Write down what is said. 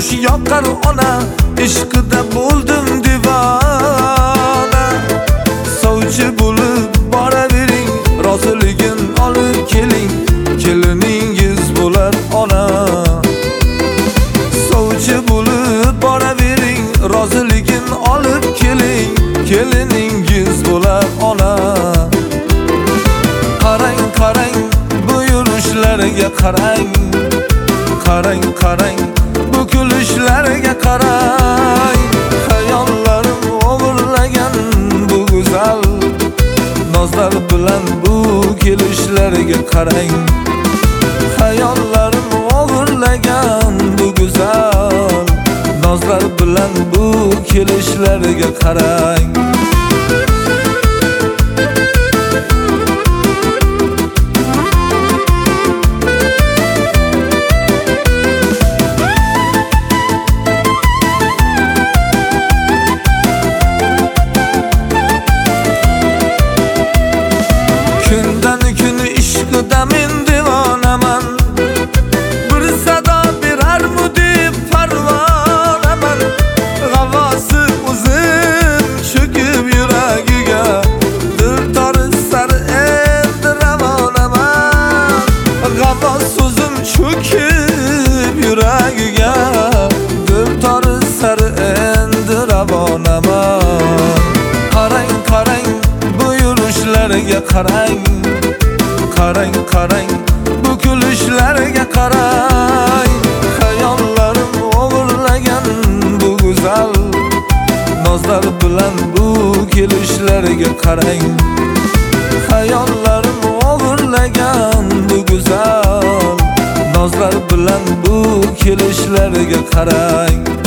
yosh yoqar ona, ishqida bo'ldim divona. Sovchi bo'lib boravering, roziligin olib keling, keliningiz bo'lar ona. Sovchi bo'lib boravering, roziligin olib keling, keliningiz bo'lar ona. Qarang, qarang, bu yurishlarga qarang, qarang, qarang, bu kulishlarga qarang. Hayollarim o'g'irlagan bu go'zal nozlar bilan bu kelishlarga qarang. Hayollarim o'g'irlagan bu go'zal nozlar bilan bu kelishlarga qarang. Kundan kun ishqida men devonaman, bir sado berarmu deb parvonaman. G'avosi o'zim cho'kib yuragiga, dil torisar endi ravonaman. G'avos o'zim cho'kib yuragiga, dil torisar endi ravonaman. Qarang, qarang, bu yurishlarga qarang, qarang, qarang, bu kulishlarga qarang. Hayollarim o'g'irlagan bu go'zal nozlar bilan bu kelishlarga qarang. Hayollarim o'g'irlagan bu go'zal nozlar bilan bu kelishlarga qarang.